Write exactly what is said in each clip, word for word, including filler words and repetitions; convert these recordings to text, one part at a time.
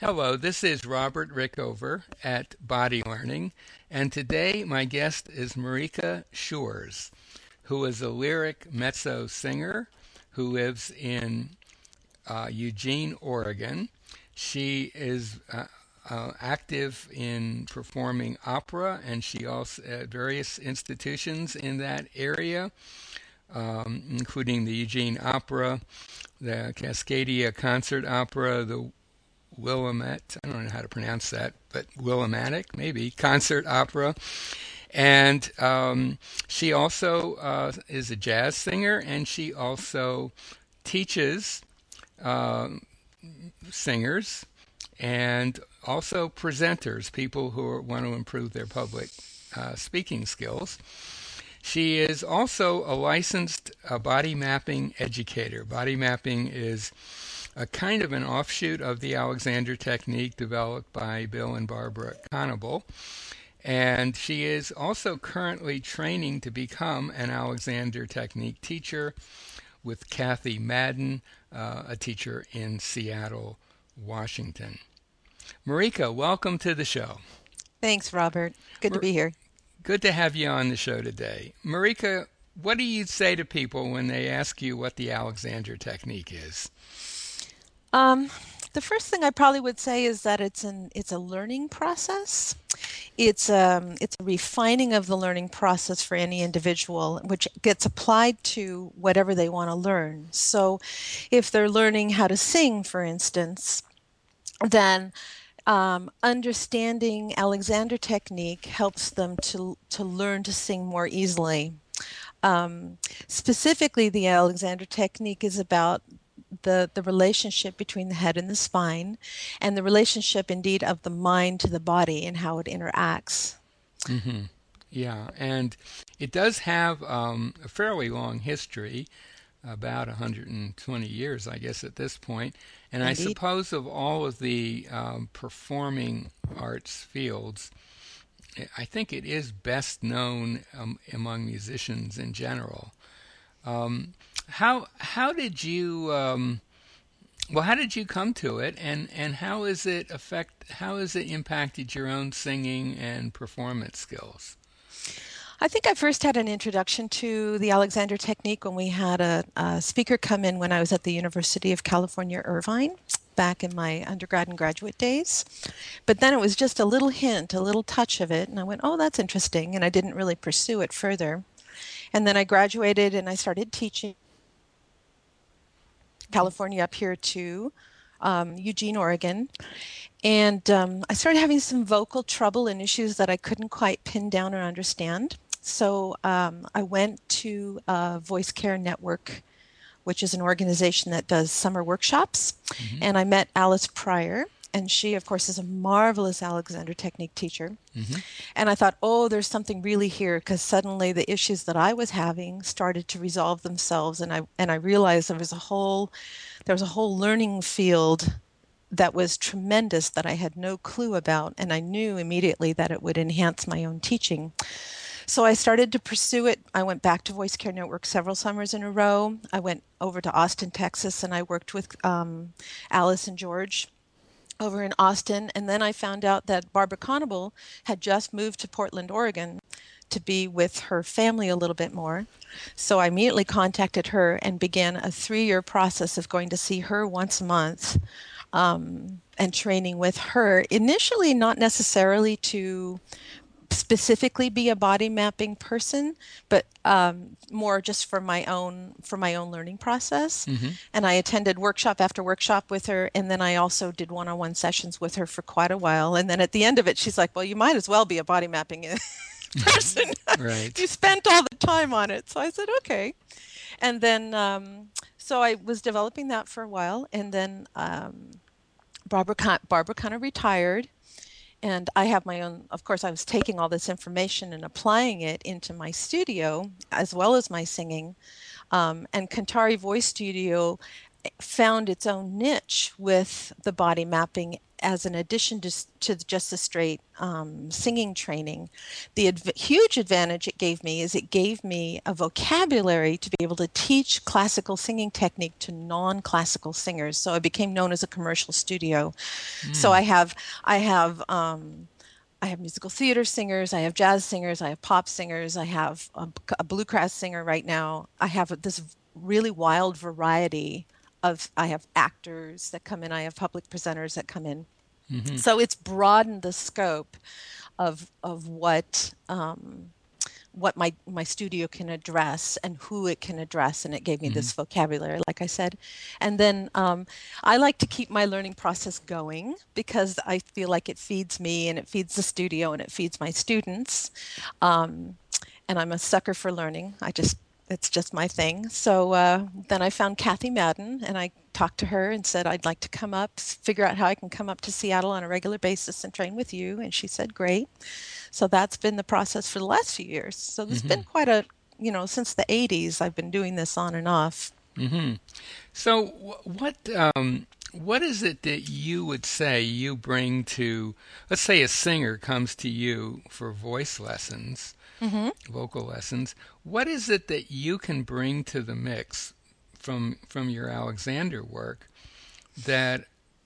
Hello, this is Robert Rickover at Body Learning, and today my guest is Marika Shores, who is a lyric mezzo singer who lives in uh, Eugene, Oregon. She is uh, uh, active in performing opera, and she also at various institutions in that area, um, including the Eugene Opera, the Cascadia Concert Opera, the Willamette, I don't know how to pronounce that, but Willimantic, maybe, concert opera. And um, she also uh, is a jazz singer, and she also teaches uh, singers and also presenters, people who are, want to improve their public uh, speaking skills. She is also a licensed uh, body mapping educator. Body mapping is a kind of an offshoot of the Alexander technique developed by Bill and Barbara Conable. And she is also currently training to become an Alexander technique teacher with Kathy Madden, uh, a teacher in Seattle, Washington. Marika, welcome to the show. Thanks, Robert. Good to Mar- be here. Good to have you on the show today. Marika, what do you say to people when they ask you what the Alexander technique is? Um, the first thing I probably would say is that it's an it's a learning process. It's um it's a refining of the learning process for any individual, which gets applied to whatever they want to learn. So, if they're learning how to sing, for instance, then um, understanding Alexander technique helps them to to learn to sing more easily. Um, Specifically, the Alexander technique is about the, the relationship between the head and the spine, and the relationship indeed of the mind to the body and how it interacts. hmm Yeah, and it does have um, a fairly long history, about one hundred twenty years, I guess, at this point. And I Indeed. suppose of all of the um, performing arts fields, I think it is best known um, among musicians in general. Um, how how did you um, well how did you come to it, and and how is it affect how has it impacted your own singing and performance skills? I think I first had an introduction to the Alexander technique when we had a, a speaker come in when I was at the University of California, Irvine, back in my undergrad and graduate days. But then it was just a little hint, a little touch of it, and I went, oh, that's interesting, and I didn't really pursue it further. And then I graduated and I started teaching California up here to um, Eugene, Oregon. And um, I started having some vocal trouble and issues that I couldn't quite pin down or understand. So um, I went to uh, Voice Care Network, which is an organization that does summer workshops. hmm And I met Alice Pryor. And she, of course, is a marvelous Alexander Technique teacher. hmm And I thought, oh, there's something really here, because suddenly the issues that I was having started to resolve themselves. And I and I realized there was a whole there was a whole learning field that was tremendous that I had no clue about, and I knew immediately that it would enhance my own teaching. So I started to pursue it. I went back to Voice Care Network several summers in a row. I went over to Austin, Texas, and I worked with um, Alice and George over in Austin. And then I found out that Barbara Conable had just moved to Portland, Oregon to be with her family a little bit more. So I immediately contacted her and began a three year process of going to see her once a month um, and training with her. Initially, not necessarily to specifically be a body mapping person, but um, more just for my own for my own learning process. hmm And I attended workshop after workshop with her, and then I also did one-on-one sessions with her for quite a while. And then at the end of it, she's like, "Well, you might as well be a body mapping person. Right. You spent all the time on it." So I said, "Okay." And then um, so I was developing that for a while, and then um, Barbara Barbara kind of retired, and I have my own, of course, I was taking all this information and applying it into my studio as well as my singing. Um, and Kantari Voice Studio found its own niche with the body mapping as an addition to, to just the straight um, singing training, the adv- huge advantage it gave me is it gave me a vocabulary to be able to teach classical singing technique to non-classical singers. So I became known as a commercial studio. So Mm. I have, I have, um, I have musical theater singers, I have jazz singers, I have pop singers, I have a, a bluegrass singer right now. I have this really wild variety of, I have actors that come in, I have public presenters that come in. Hmm. So it's broadened the scope of of what um, what my my studio can address and who it can address, and it gave me Hmm. this vocabulary, like I said. And then um, I like to keep my learning process going because I feel like it feeds me and it feeds the studio and it feeds my students. Um, and I'm a sucker for learning. I just it's just my thing. So uh, then I found Kathy Madden and I talked to her and said I'd like to come up, figure out how I can come up to Seattle on a regular basis and train with you. And she said, great. So that's been the process for the last few years. So there's Hmm. been quite a, you know, since the eighties, I've been doing this on and off. Hmm. So, wh- what um, what is it that you would say you bring to, let's say, a singer comes to you for voice lessons, Hmm. vocal lessons. What is it that you can bring to the mix from from your Alexander work that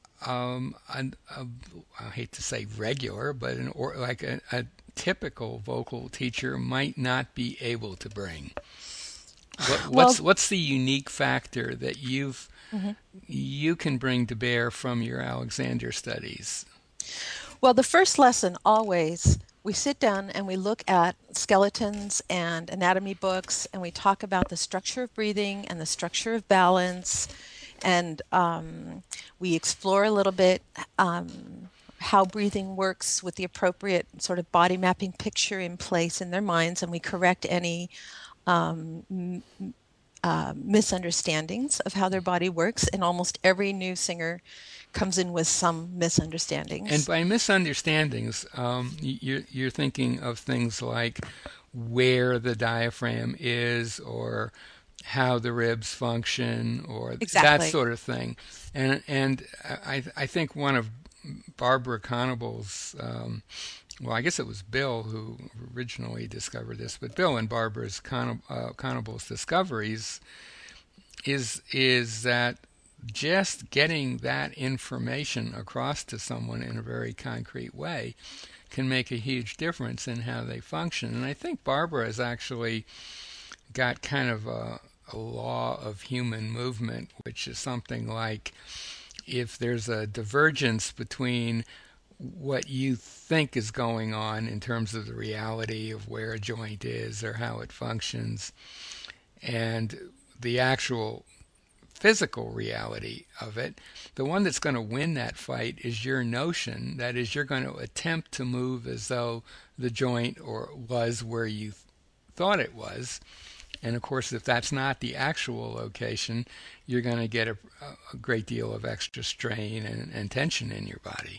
um, a, a, I hate to say regular, but an or like a, a typical vocal teacher might not be able to bring? What, Well, what's what's the unique factor that you've mhm. you can bring to bear from your Alexander studies? Well, the first lesson always, we sit down and we look at skeletons and anatomy books and we talk about the structure of breathing and the structure of balance. And um, we explore a little bit um, how breathing works with the appropriate sort of body mapping picture in place in their minds. And we correct any um, uh, misunderstandings of how their body works. And almost every new singer comes in with some And misunderstandings. by misunderstandings, um, you're you're thinking of things like where the diaphragm is, or how the ribs function, or that Exactly. sort of thing. And and I I think one of Barbara Conable's um, well, I guess it was Bill who originally discovered this, but Bill and Barbara's Conab- uh, Conable's discoveries is is that just getting that information across to someone in a very concrete way can make a huge difference in how they function. And I think Barbara has actually got kind of a, a law of human movement, which is something like if there's a divergence between what you think is going on in terms of the reality of where a joint is or how it functions and the actual physical reality of it, the one that's going to win that fight is your notion. That is, you're going to attempt to move as though the joint or was where you thought it was. And of course, if that's not the actual location, you're going to get a, a great deal of extra strain and, and tension in your body.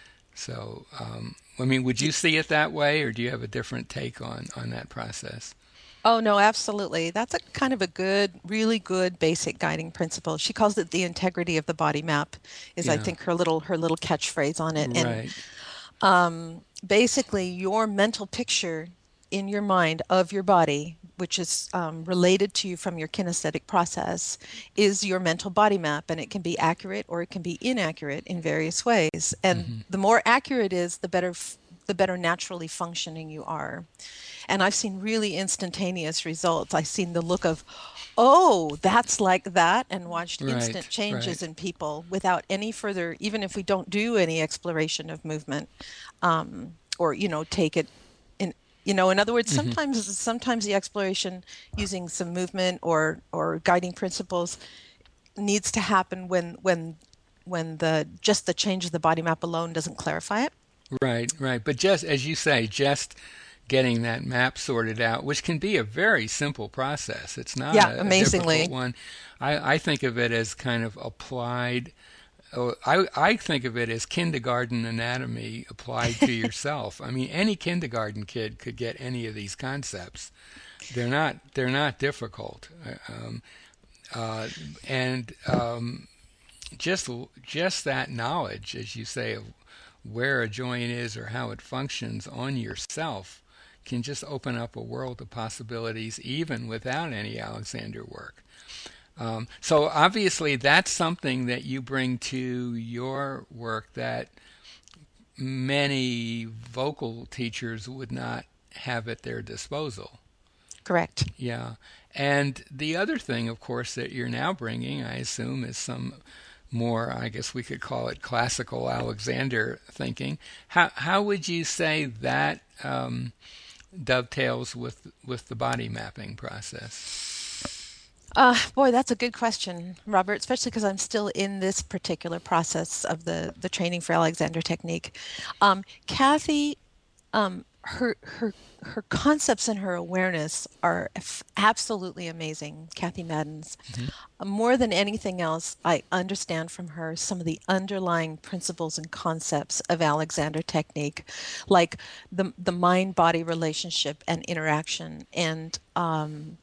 So, um, I mean, would you see it that way, or do you have a different take on, on that process? Oh, no, absolutely. That's a kind of a good, really good basic guiding principle. She calls it the integrity of the body map, is I Yeah, think her little her little catchphrase on it. And right, um, basically, your mental picture in your mind of your body, which is um, related to you from your kinesthetic process, is your mental body map, and it can be accurate or it can be inaccurate in various ways. And hmm, the more accurate it is, the better f- the better naturally functioning you are. And I've seen really instantaneous results. I've seen the look of, oh, that's like that, and watched instant right, changes right, in people without any further, even if we don't do any exploration of movement, um, or, you know, take it in, you know, in other words, hmm, sometimes, sometimes the exploration using some movement or, or guiding principles needs to happen when, when, when the, just the change of the body map alone doesn't clarify it. right, right. But just as you say, just getting that map sorted out, which can be a very simple process. It's not Yeah, a, a difficult amazingly. one. I, I think of it as kind of applied. oh, I, I think of it as kindergarten anatomy applied to yourself. I mean, any kindergarten kid could get any of these concepts. They're not they're not difficult, uh, um, uh, and um, just just that knowledge, as you say, of where a joint is or how it functions on yourself can just open up a world of possibilities even without any Alexander work. Um, so obviously that's something that you bring to your work that many vocal teachers would not have at their disposal. Correct. Yeah. And the other thing, of course, that you're now bringing, I assume, is some more, I guess we could call it classical Alexander thinking. How how would you say that um, dovetails with with the body mapping process? Uh, boy, that's a good question, Robert, especially because I'm still in this particular process of the, the training for Alexander Technique. Um, Kathy, um, her, her, her concepts and her awareness are f- absolutely amazing, Kathy Madden's. Hmm. Uh, More than anything else, I understand from her some of the underlying principles and concepts of Alexander Technique, like the, the mind-body relationship and interaction, and um,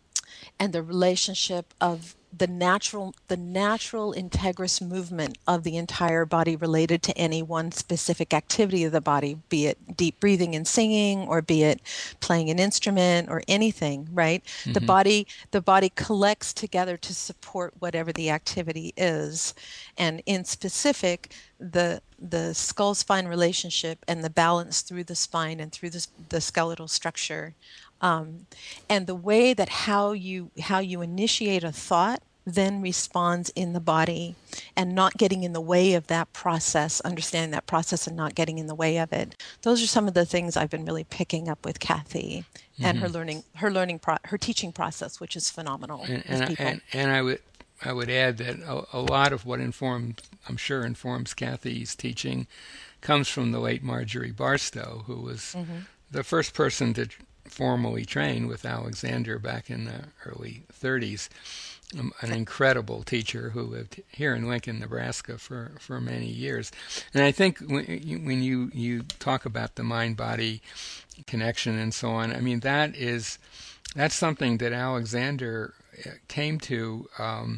and the relationship of the natural the natural integrous movement of the entire body related to any one specific activity of the body, be it deep breathing and singing, or be it playing an instrument or anything, right? The Hmm. body the body collects together to support whatever the activity is. And in specific, the the skull spine relationship and the balance through the spine and through the, the skeletal structure, um, and the way that how you how you initiate a thought then responds in the body, and not getting in the way of that process, understanding that process and not getting in the way of it. Those are some of the things I've been really picking up with Kathy and her Hmm. learning her learning pro- her teaching process, which is phenomenal And with and people. and and I would I would add that a, a lot of what informs, I'm sure, informs Kathy's teaching comes from the late Marjorie Barstow, who was Hmm. the first person to formally train with Alexander back in the early thirties. Um, an incredible teacher who lived here in Lincoln, Nebraska for, for many years. And I think when you, when you, you talk about the mind-body connection and so on, I mean, that is that's something that Alexander uh, came to um,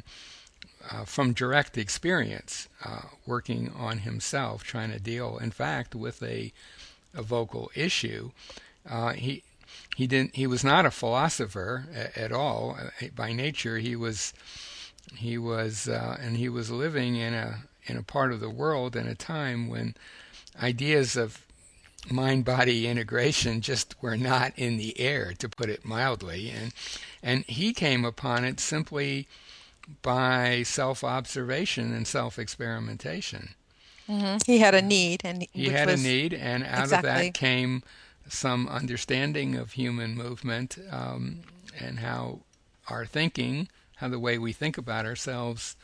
uh, from direct experience, uh, working on himself, trying to deal, in fact, with a, a vocal issue. Uh, he he didn't. He was not a philosopher a, at all. Uh, by nature, he was he was uh, and he was living in a in a part of the world in a time when ideas of mind-body integration just were not in the air, to put it mildly. And and he came upon it simply by self-observation and self-experimentation. Hmm. He had a need, and He which had a was need, and out of that exactly. came some understanding of human movement, um, and how our thinking, how the way we think about ourselves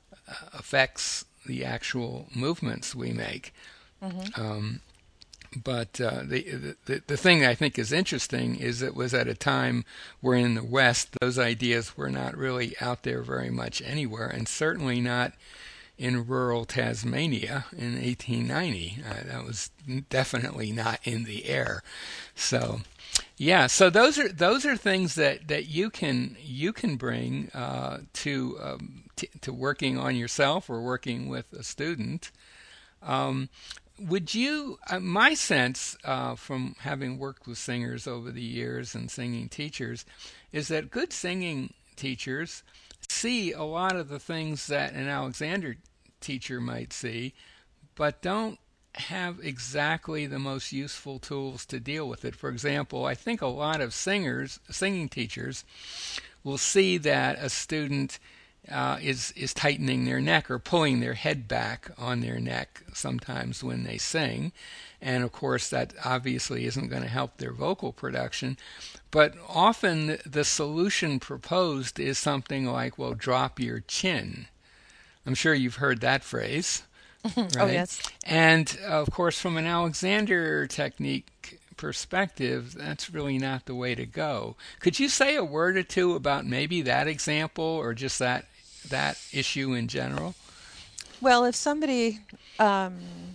affects the actual movements we make. Hmm. Um, but uh, the, the the thing I think is interesting is it was at a time where in the West those ideas were not really out there very much anywhere, and certainly not in rural Tasmania in eighteen ninety. Uh, that was definitely not in the air. So, yeah. So those are those are things that, that you can you can bring uh, to um, t- to working on yourself or working with a student. Um, would you? Uh, my sense, uh, from having worked with singers over the years and singing teachers, is that good singing teachers see a lot of the things that an Alexander teacher might see, but don't have exactly the most useful tools to deal with it. For example, I think a lot of singers, singing teachers, will see that a student uh, is is tightening their neck or pulling their head back on their neck sometimes when they sing, and of course that obviously isn't going to help their vocal production. But often the solution proposed is something like, "Well, drop your chin." I'm sure you've heard that phrase, Oh, right? yes. And of course, from an Alexander technique perspective, that's really not the way to go. Could you say a word or two about maybe that example or just that that issue in general? Well, if somebody um,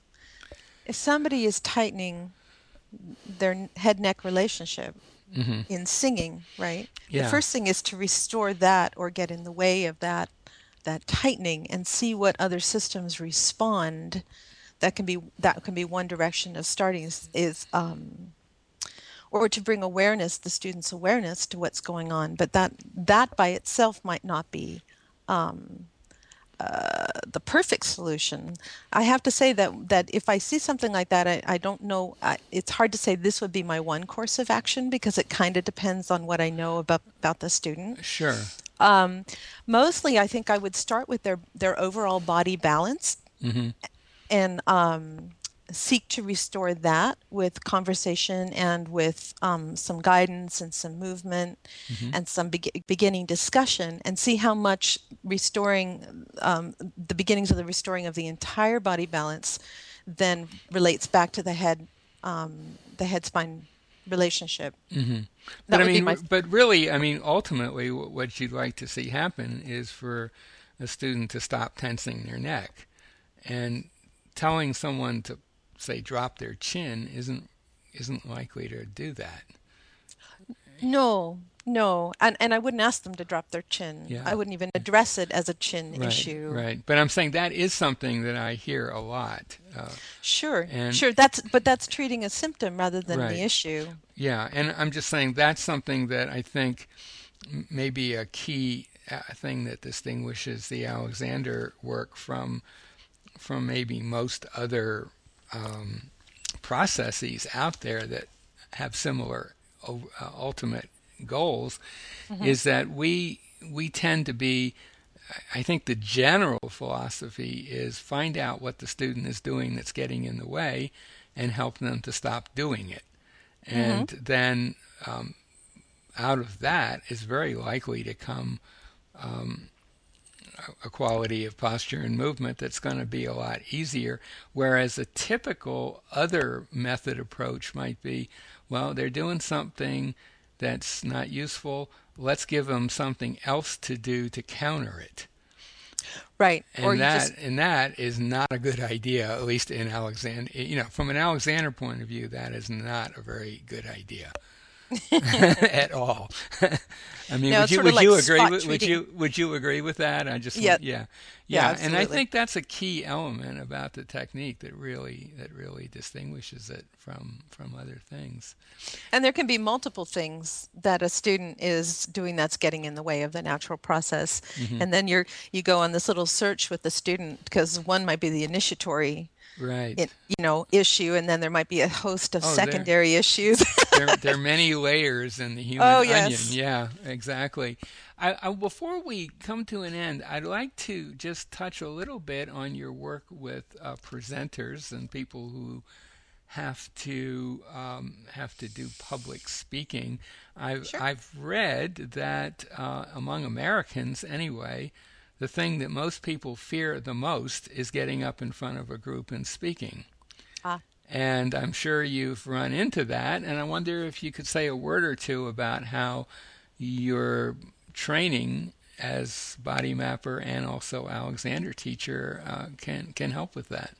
if somebody is tightening their head neck relationship Hmm. in singing, right? The Yeah. first thing is to restore that or get in the way of that that tightening and see what other systems respond. That can be that can be one direction of starting is, is um, or to bring awareness, the student's awareness to what's going on. But that that by itself might not be the perfect solution. I have to say that that if I see something like that, I, I don't know. I, it's hard to say this would be my one course of action because it kind of depends on what I know about about the student. Sure. Um, Mostly, I think I would start with their their overall body balance Mm-hmm. and um, seek to restore that with conversation and with um, some guidance and some movement Mm-hmm. and some be- beginning discussion, and see how much restoring um, the beginnings of the restoring of the entire body balance then relates back to the head um, the head spine relationship. Mm-hmm. That But I would be mean, my but really, I mean, ultimately, wh- what you'd like to see happen is for a student to stop tensing their neck, and telling someone to say drop their chin isn't isn't likely to do that. no, no, and and I wouldn't ask them to drop their chin. Yeah. I wouldn't even address it as a chin Right, issue. right. But I'm saying that is something that I hear a lot. Uh, Sure, and sure. That's but that's treating a symptom rather than the right, issue. yeah. And I'm just saying that's something that I think m- may be a key uh, thing that distinguishes the Alexander work from from maybe most other um, processes out there that have similar uh, ultimate goals, Hmm. is that we we tend to be, I think the general philosophy is find out what the student is doing that's getting in the way and help them to stop doing it. Hmm. And then um, out of that is very likely to come um, a quality of posture and movement that's going to be a lot easier. Whereas a typical other method approach might be, well, they're doing something that's not useful. Let's give them something else to do to counter it. Right. Or And you that just and that is not a good idea, at least in Alexander. You know, from an Alexander point of view, that is not a very good idea at all. I mean, no, would it's you sort of would like you agree spot with would treating. you would you agree with that? I just Yeah, want, yeah, yeah, yeah, and I absolutely. think that's a key element about the technique that really that really distinguishes it from from other things. And there can be multiple things that a student is doing that's getting in the way of the natural process. Hmm. And then you're you go on this little search with the student because one might be the initiatory Right. it, you know, issue, and then there might be a host of Oh, there secondary issues. there there are many layers in the human Oh, onion. yes. Yeah, exactly. I, I, before we come to an end, I'd like to just touch a little bit on your work with uh, presenters and people who have to um, have to do public speaking. I've Sure. I've read that uh, among Americans, anyway, the thing that most people fear the most is getting up in front of a group and speaking. Ah. And I'm sure you've run into that. And I wonder if you could say a word or two about how your training as body mapper and also Alexander teacher uh, can can help with that.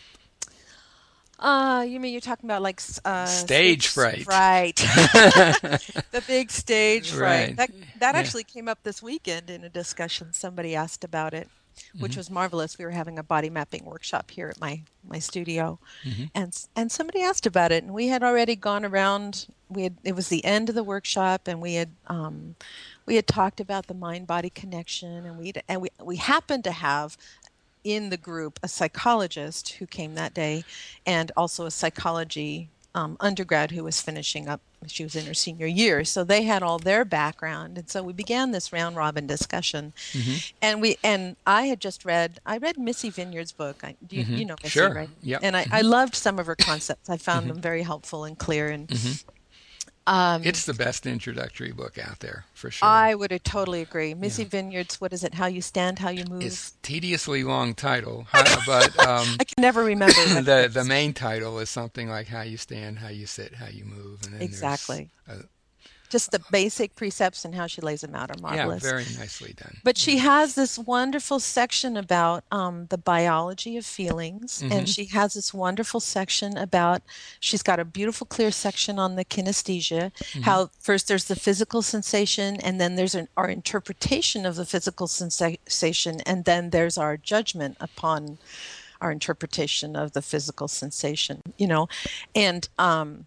Uh, you mean you're talking about like s- uh Stage stage fright. fright, the big stage fright. Right. That that Yeah. actually came up this weekend in a discussion. Somebody asked about it, which Hmm. was marvelous. We were having a body mapping workshop here at my my studio, Hmm. and s- and somebody asked about it, and we had already gone around. We had it was the end of the workshop, and we had um, we had talked about the mind body connection, and we and we we happened to have in the group a psychologist who came that day and also a psychology um, undergrad who was finishing up. She was in her senior year. So they had all their background. And so we began this round robin discussion. Hmm. And we and I had just read I read Missy Vineyard's book. I, you, Hmm. you know Missy, Sure. right? Yep. And I, I Hmm. loved some of her concepts. I found Hmm. them very helpful and clear. And Hmm. um, It's the best introductory book out there for sure. I would uh, totally agree. Yeah. Missy Vineyard's, what is it? How You Stand, How You Move. It's tediously long title, huh, but um, I can never remember what it the the is. main title is something like how you stand, how you sit, how you move, and then there's Exactly. a, Just the basic precepts and how she lays them out are Yeah, marvelous. very nicely done. But Yeah. she has this wonderful section about um, the biology of feelings, and Mm-hmm. she has this wonderful section about, she's got a beautiful, clear section on the kinesthesia, Mm-hmm. how first there's the physical sensation, and then there's an, our interpretation of the physical sensation, and then there's our judgment upon our interpretation of the physical sensation, you know, and um,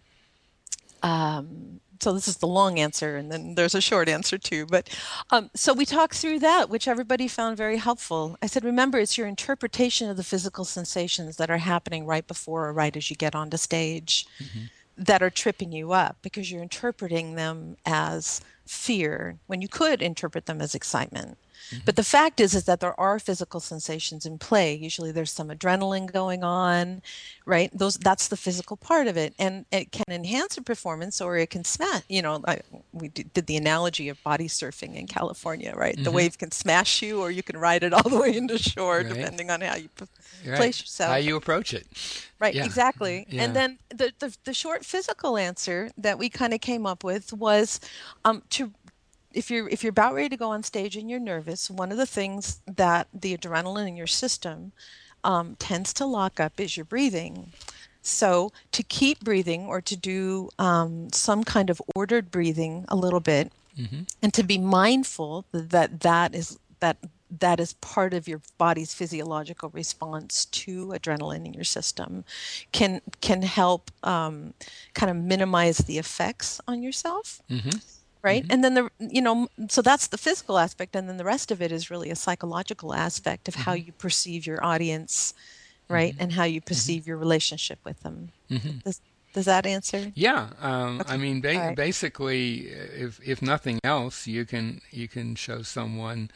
um, so this is the long answer, and then there's a short answer too. But um, so we talked through that, which everybody found very helpful. I said, remember, it's your interpretation of the physical sensations that are happening right before or right as you get onto stage Mm-hmm. that are tripping you up because you're interpreting them as fear when you could interpret them as excitement. Mm-hmm. But the fact is, is that there are physical sensations in play. Usually there's some adrenaline going on, right? Those, that's the physical part of it. And it can enhance a performance or it can smash, you know, I, we did the analogy of body surfing in California, right? The Mm-hmm. wave can smash you or you can ride it all the way into shore, Right. depending on how you p- Right. place How yourself. you approach it. Right, Yeah. exactly. And Yeah. then the, the, the short physical answer that we kind of came up with was um, to if you're if you're about ready to go on stage and you're nervous, one of the things that the adrenaline in your system um, tends to lock up is your breathing. So to keep breathing or to do um, some kind of ordered breathing a little bit, Mm-hmm. and to be mindful that that is that that is part of your body's physiological response to adrenaline in your system can can help um, kind of minimize the effects on yourself, Mm-hmm. right? Mm-hmm. And then the you know so that's the physical aspect, and then the rest of it is really a psychological aspect of how Mm-hmm. you perceive your audience, right? Mm-hmm. And how you Mm-hmm. perceive your relationship with them. Mm-hmm. Does, does that answer? Yeah, um, I Okay. mean, All ba- right. basically, if if nothing else, you can you can show someone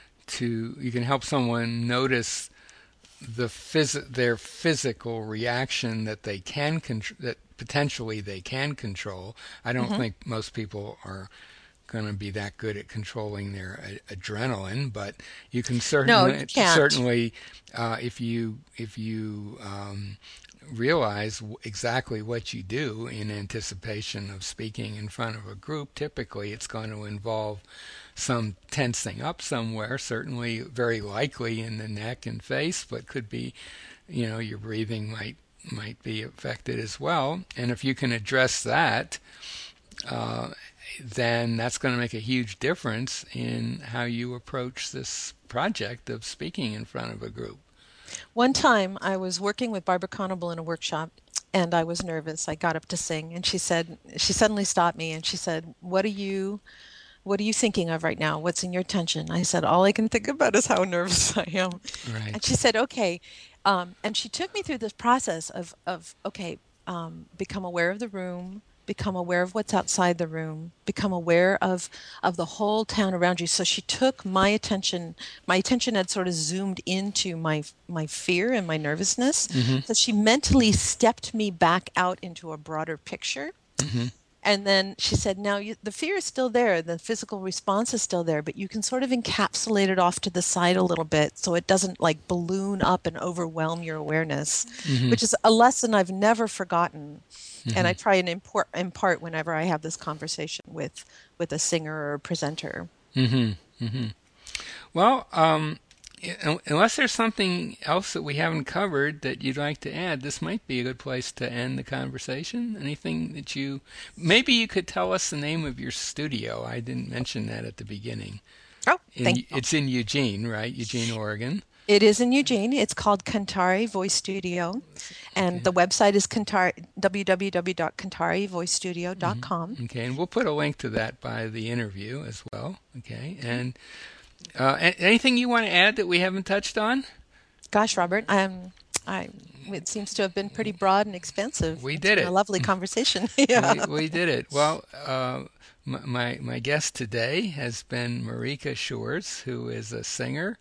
to you can help someone notice the phys- their physical reaction that they can contr- that potentially they can control. I don't Mm-hmm. think most people are going to be that good at controlling their a- adrenaline, but you can No, you certainly can't. certainly uh, if you if you um, realize w- exactly what you do in anticipation of speaking in front of a group, typically it's going to involve some tensing up somewhere, certainly very likely in the neck and face, but could be, you know, your breathing might might be affected as well. And if you can address that, uh, then that's going to make a huge difference in how you approach this project of speaking in front of a group. One time I was working with Barbara Conable in a workshop and I was nervous. I got up to sing and she said, she suddenly stopped me and she said, what are you, what are you thinking of right now? What's in your attention? I said, all I can think about is how nervous I am. Right. And she said, okay. Um, and she took me through this process of, of okay, um, become aware of the room, become aware of what's outside the room, become aware of of the whole town around you. So she took my attention, my attention had sort of zoomed into my my fear and my nervousness. Mm-hmm. So she mentally stepped me back out into a broader picture. Mm-hmm. And then she said, now you, the fear is still there, the physical response is still there, but you can sort of encapsulate it off to the side a little bit so it doesn't like balloon up and overwhelm your awareness, Mm-hmm. which is a lesson I've never forgotten. And Mm-hmm. I try and import, impart whenever I have this conversation with, with a singer or a presenter. Mm-hmm. Mm-hmm. Well, um, unless there's something else that we haven't covered that you'd like to add, this might be a good place to end the conversation. Anything that you, maybe you could tell us the name of your studio. I didn't mention that at the beginning. Oh, In, thank you. it's in Eugene, right? Eugene, Oregon. It is in Eugene. It's called Cantari Voice Studio. And Okay. the website is Cantari, w w w dot cantari voice studio dot com. Mm-hmm. Okay, and we'll put a link to that by the interview as well. Okay, and uh, a- anything you want to add that we haven't touched on? Gosh, Robert, um, I, it seems to have been pretty broad and expansive. We It's did been a it. lovely conversation. Yeah. We, we did it. Well, uh, m- my my guest today has been Marika Shores, who is a singer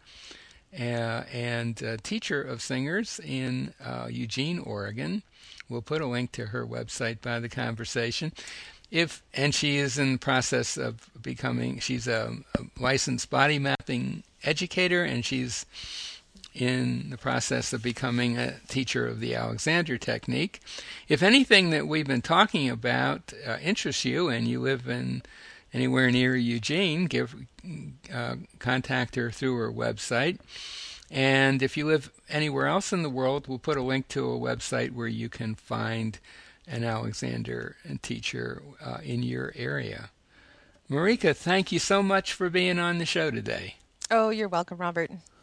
uh, and a teacher of singers in uh, Eugene, Oregon. We'll put a link to her website by the conversation. If and she is in the process of becoming. She's a, a licensed body mapping educator, and she's in the process of becoming a teacher of the Alexander Technique. If anything that we've been talking about uh, interests you and you live in anywhere near Eugene, give uh, contact her through her website. And if you live anywhere else in the world, we'll put a link to a website where you can find an Alexander teacher uh, in your area. Marika, thank you so much for being on the show today. Oh, you're welcome, Robert.